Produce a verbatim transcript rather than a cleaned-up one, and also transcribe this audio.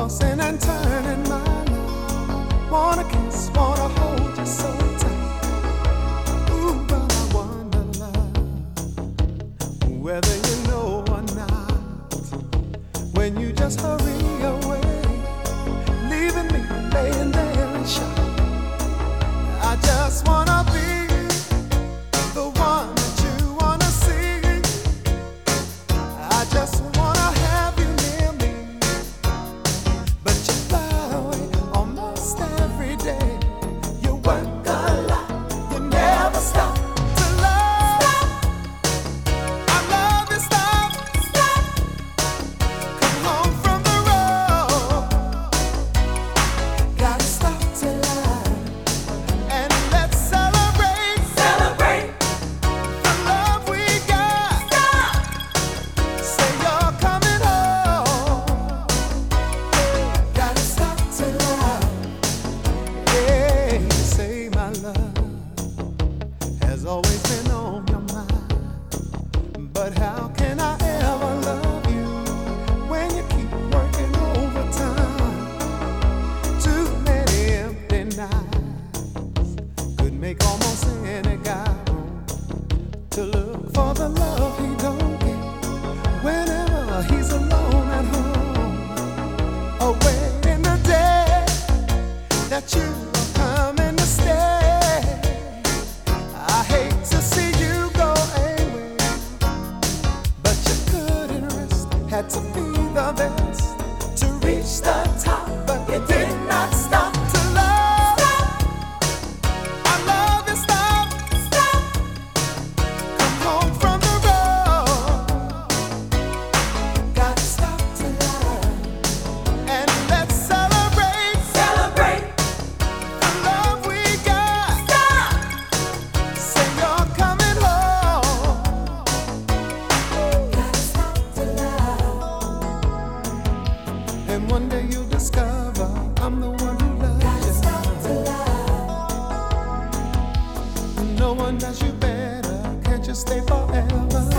tossing and turning my life. Wanna kiss, wanna hold you so tight. Ooh, but I wonder, love, whether you know or not, when you just hurry away, leaving me laying there in shock. I just wanna be the one that you wanna see. I just wanna have you near me, but you fly away almost every day. You work a lot, you never stop to love. Stop. I love you, stop. Stop. Come home from the road. Gotta stop to love, and let's celebrate. Celebrate the love we got. Stop. Say you're coming home. Gotta stop to love. Yeah, say my love has always been on your mind. But how can I ever love you when you keep working overtime? Too many empty nights could make almost any guy want to look for the love he don't get whenever he's alone at home. Away in the day that you are coming to stay. I hate to see you go away, but you couldn't rest. Had to be the best to reach the top, but you did not stop to love. Stop. I love you, stop. Stop. Come home from the road. Gotta stop to love, and let's celebrate. Celebrate the love we got. Stop. Say you're coming home. Gotta stop to love, and one day you'll discover I'm the one who loves you. Gotta stop to love. No one does you better. Can't you stay forever?